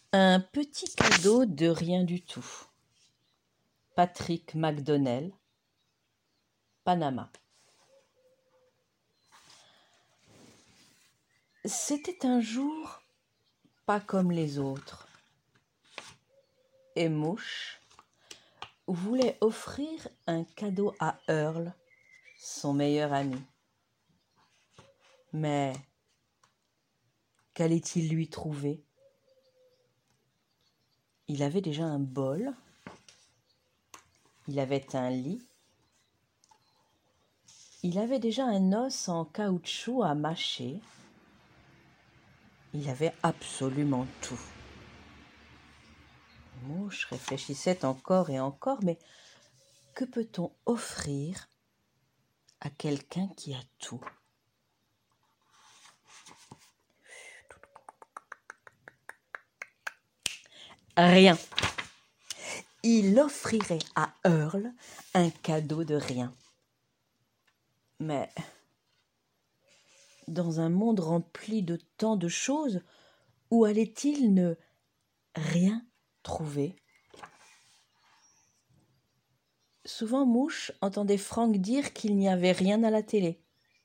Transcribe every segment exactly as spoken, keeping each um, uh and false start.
Un petit cadeau de rien du tout. Patrick McDonnell, Panama. C'était un jour pas comme les autres. Et Mouche voulait offrir un cadeau à Earl, son meilleur ami. Mais qu'allait-il lui trouver? Il avait déjà un bol, il avait un lit, il avait déjà un os en caoutchouc à mâcher, il avait absolument tout. Mouche réfléchissait encore et encore, mais que peut-on offrir à quelqu'un qui a tout? Rien. Il offrirait à Earl un cadeau de rien. Mais dans un monde rempli de tant de choses, où allait-il ne rien trouver? Souvent, Mouche entendait Frank dire qu'il n'y avait rien à la télé.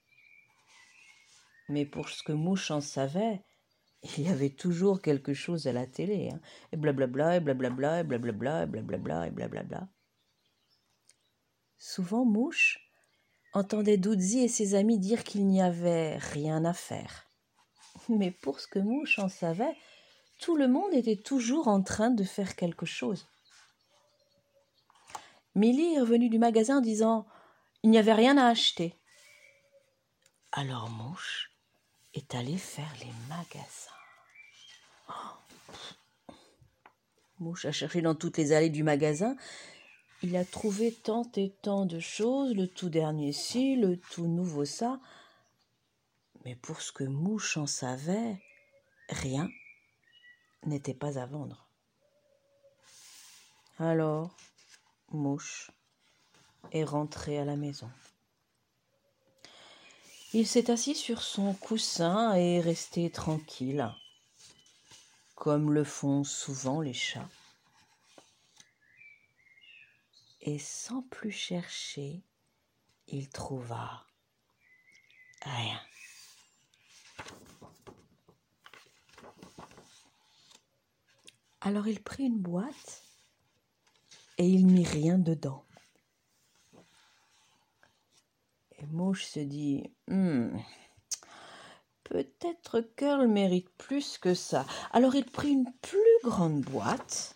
Mais pour ce que Mouche en savait, il y avait toujours quelque chose à la télé. Hein. Et blablabla, et blablabla, et blablabla, et blablabla, et blablabla. Souvent, Mouche entendait Doudzi et ses amis dire qu'il n'y avait rien à faire. Mais pour ce que Mouche en savait, tout le monde était toujours en train de faire quelque chose. Milly est revenue du magasin en disant « Il n'y avait rien à acheter ». Alors Mouche est allé faire les magasins. Oh. Mouche a cherché dans toutes les allées du magasin. Il a trouvé tant et tant de choses, le tout dernier ci, le tout nouveau ça. Mais pour ce que Mouche en savait, rien n'était pas à vendre. Alors, Mouche est rentré à la maison. Il s'est assis sur son coussin et est resté tranquille, comme le font souvent les chats. Et sans plus chercher, il trouva rien. Alors il prit une boîte et il mit rien dedans. Et Mouche se dit hmm, « Peut-être qu'Earl mérite plus que ça. » Alors il prit une plus grande boîte.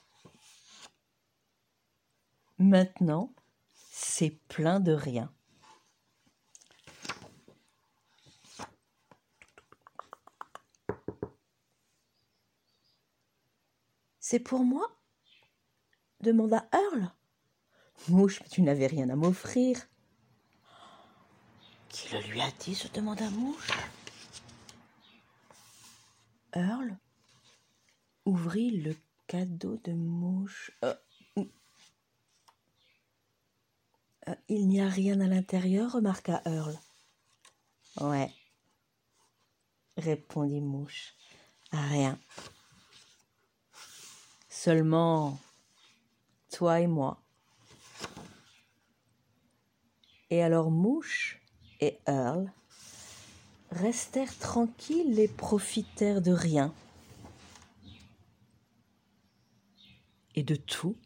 Maintenant, c'est plein de rien. « C'est pour moi ?» demanda Earl. « Mouche, tu n'avais rien à m'offrir. » « Qui le lui a dit ?» se demanda Mouche. Earl ouvrit le cadeau de Mouche. Euh, euh, « Il n'y a rien à l'intérieur ?» remarqua Earl. « Ouais, » répondit Mouche. « Rien. Seulement toi et moi. » Et alors Mouche et Earl restèrent tranquilles et profitèrent de rien et de tout